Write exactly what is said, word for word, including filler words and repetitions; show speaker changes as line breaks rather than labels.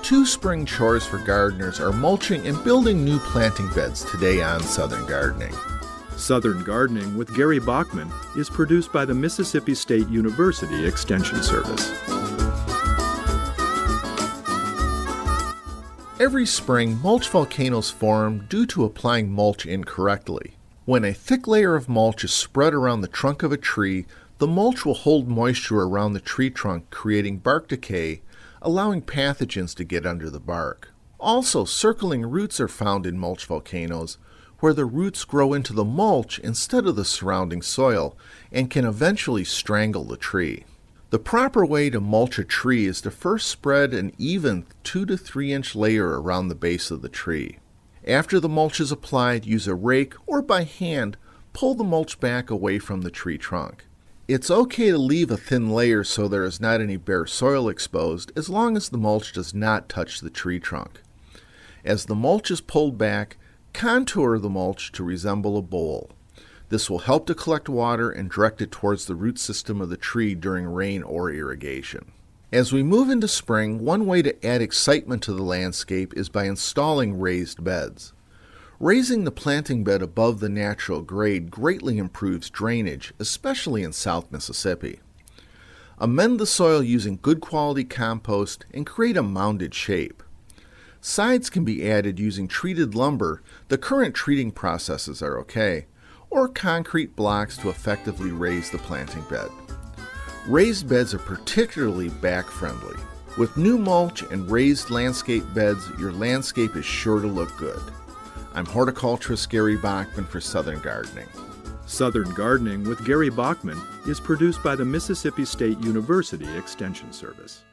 Two spring chores for gardeners are mulching and building new planting beds today on Southern Gardening.
Southern Gardening with Gary Bachman is produced by the Mississippi State University Extension Service.
Every spring, mulch volcanoes form due to applying mulch incorrectly. When a thick layer of mulch is spread around the trunk of a tree, the mulch will hold moisture around the tree trunk, creating bark decay, allowing pathogens to get under the bark. Also, circling roots are found in mulch volcanoes, where the roots grow into the mulch instead of the surrounding soil and can eventually strangle the tree. The proper way to mulch a tree is to first spread an even two to three inch layer around the base of the tree. After the mulch is applied, use a rake or by hand pull the mulch back away from the tree trunk. It's okay to leave a thin layer so there is not any bare soil exposed as long as the mulch does not touch the tree trunk. As the mulch is pulled back, contour the mulch to resemble a bowl. This will help to collect water and direct it towards the root system of the tree during rain or irrigation. As we move into spring, one way to add excitement to the landscape is by installing raised beds. Raising the planting bed above the natural grade greatly improves drainage, especially in South Mississippi. Amend the soil using good quality compost and create a mounded shape. Sides can be added using treated lumber. The current treating processes are okay, or concrete blocks to effectively raise the planting bed. Raised beds are particularly back-friendly. With new mulch and raised landscape beds, your landscape is sure to look good. I'm horticulturist Gary Bachman for Southern Gardening.
Southern Gardening with Gary Bachman is produced by the Mississippi State University Extension Service.